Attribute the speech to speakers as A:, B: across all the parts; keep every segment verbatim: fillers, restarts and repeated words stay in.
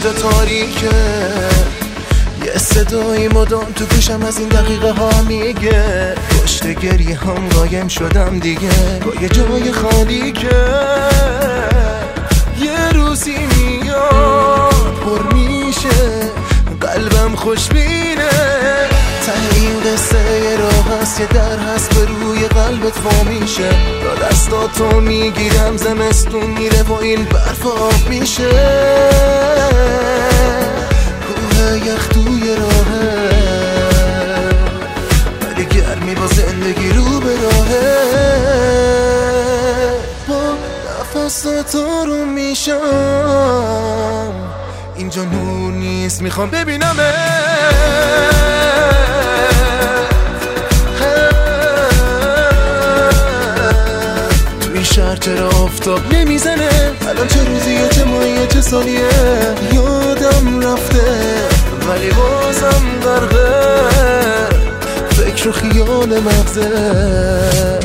A: جا تاریکه، یه صدایی مدام تو گوشم از این دقیقه ها میگه پشت گریه هم قایم شدم دیگه با یه جای خالی که یه روزی میاد پر میشه قلبم خوشبینه. ته این قصه یه راه هست، یه در هست به روی قلبت وا میشه. تا دستاتو میگیرم زمستون میره و این برف آب میشه. کوه یخ توی راهه ولی گرمی با زندگی رو به راهه. با نفس تو رو میشم اینجا نور نیست میخوام ببینمه. تو این شهر چرا آفتاب نمیزنه؟ الان چه روزیه، چه ماهیه، چه سالیه؟ یادم رفته ولی بازم غرقه فکر و خیال مغزه.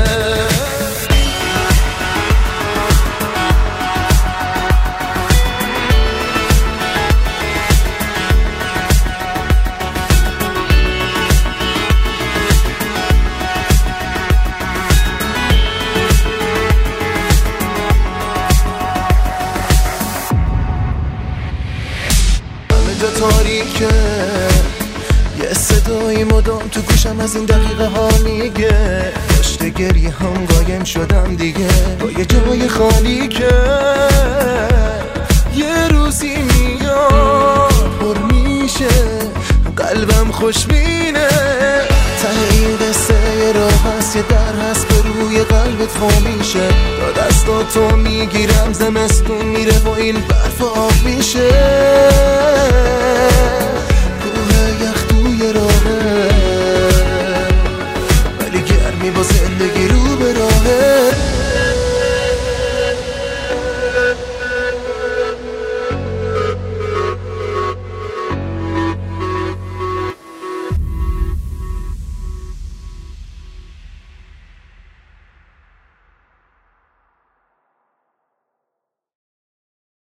A: تاریکه، یه صدایی مدام تو گوشم از این دقیقه ها میگه پشت گریه هم قایم شدم دیگه با یه جای خالی که یه روزی میاد پر میشه قلبم خوشبینه. ته این قصه یه راه هست، یه در هست به روی قلبت وا میشه. تا دستاتو میگیرم زمستون میره و این برف آب میشه.